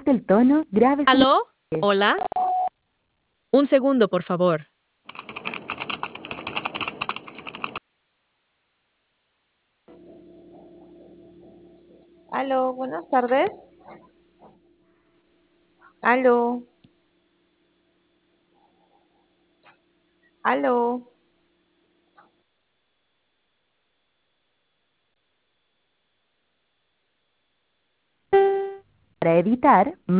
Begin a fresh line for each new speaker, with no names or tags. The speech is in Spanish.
el tono, grave su
¿Aló? ¿Hola? Un segundo, por favor.
Aló, buenas tardes. Aló, aló.
para evitar